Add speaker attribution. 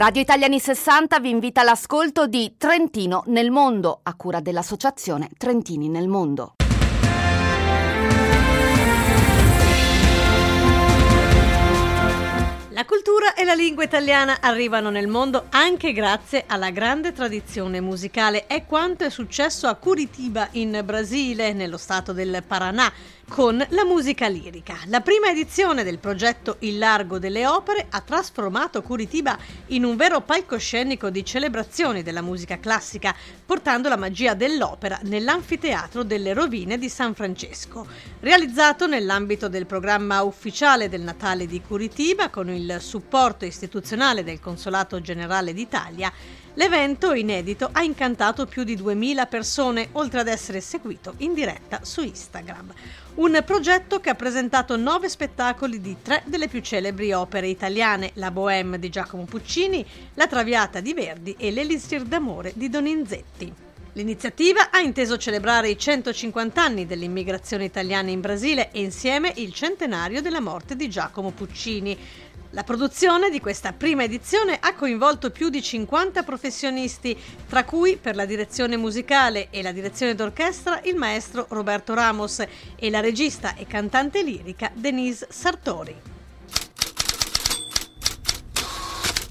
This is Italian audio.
Speaker 1: Radio Italiani 60 vi invita all'ascolto di Trentino nel mondo, a cura dell'associazione Trentini nel mondo.
Speaker 2: La cultura e la lingua italiana arrivano nel mondo anche grazie alla grande tradizione musicale. È quanto è successo a Curitiba in Brasile, nello stato del Paraná, con la musica lirica. La prima edizione del progetto Il Largo delle Opere ha trasformato Curitiba in un vero palcoscenico di celebrazioni della musica classica, portando la magia dell'opera nell'anfiteatro delle rovine di San Francesco. Realizzato nell'ambito del programma ufficiale del Natale di Curitiba, con il supporto istituzionale del Consolato Generale d'Italia, l'evento inedito ha incantato più di 2000 persone, oltre ad essere seguito in diretta su Instagram. Un progetto che ha presentato 9 spettacoli di 3 delle più celebri opere italiane: la Bohème di Giacomo Puccini, la Traviata di Verdi e l'Elisir d'amore di Donizetti. L'iniziativa ha inteso celebrare i 150 anni dell'immigrazione italiana in Brasile e insieme il centenario della morte di Giacomo Puccini. La produzione di questa prima edizione ha coinvolto più di 50 professionisti, tra cui per la direzione musicale e la direzione d'orchestra il maestro Roberto Ramos e la regista e cantante lirica Denise Sartori.